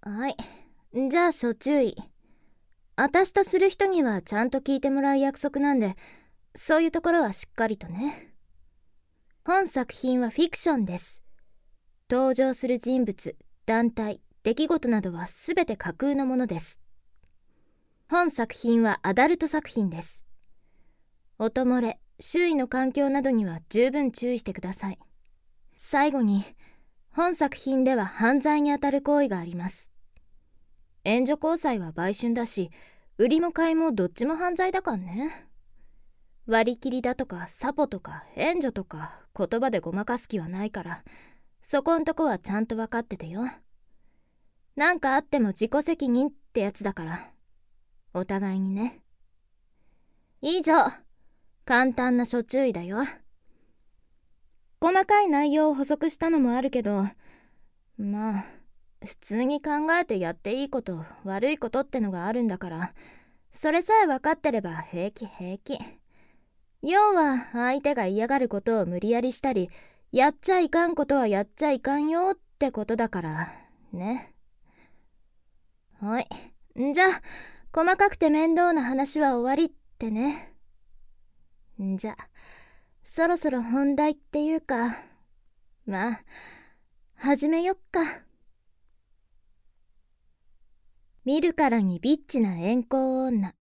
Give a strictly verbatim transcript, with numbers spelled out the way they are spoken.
はい。じゃあ諸注意。私とする人にはちゃんと聞いてもらう約束なんで、そういうところはしっかりとね。本作品はフィクションです。登場する人物、団体、出来事などは全て架空のものです。本作品はアダルト作品です。音漏れ、周囲の環境などには十分注意してください。最後に、本作品では犯罪にあたる行為があります。援助交際は売春だし、売りも買いもどっちも犯罪だからね。割り切りだとかサポとか援助とか言葉でごまかす気はないから、そこんとこはちゃんと分かっててよ。なんかあっても自己責任ってやつだから、お互いにね。以上、簡単な諸注意だよ。細かい内容を補足したのもあるけど、まあ普通に考えてやっていいこと悪いことってのがあるんだから、それさえ分かってれば平気平気。要は相手が嫌がることを無理やりしたり、やっちゃいかんことはやっちゃいかんよってことだからね。はい、じゃあ細かくて面倒な話は終わりってね。じゃあそろそろ本題っていうか、まあ始めよっか。見るからにビッチな遠行女。